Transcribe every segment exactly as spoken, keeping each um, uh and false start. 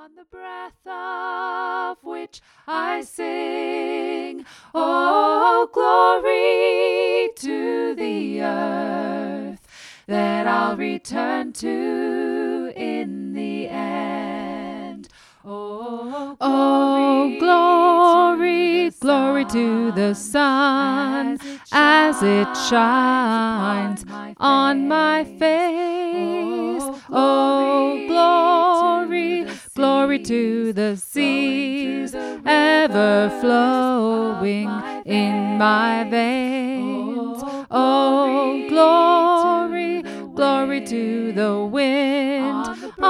on the breath of which I sing. Oh, glory to the earth that I'll return to in the end. Oh, Oh, glory, glory to the sun as it shines on my face. Oh, glory, glory to the seas ever flowing in my veins. Oh, glory, glory to the wind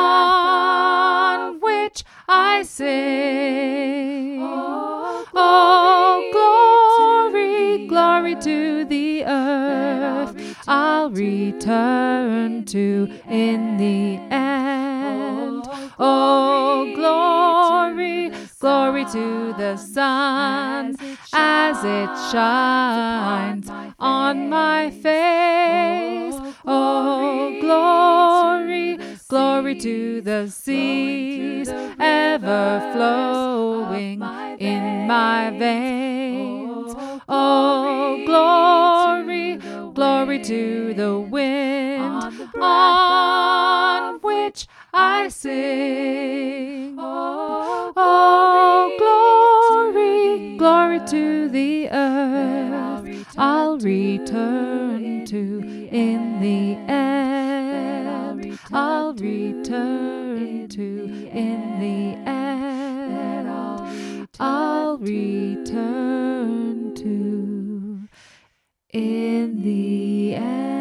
on which I sing. Oh, glory, glory to the earth I'll return to in the end. Oh, glory, glory to the sun as it shines on my face. Oh, glory, glory to the seas ever flowing in my veins. Oh, glory, glory to the wind on which I sing. Oh, glory, glory to the earth I'll return to in the end. I'll return to in the end. I'll return to in the end.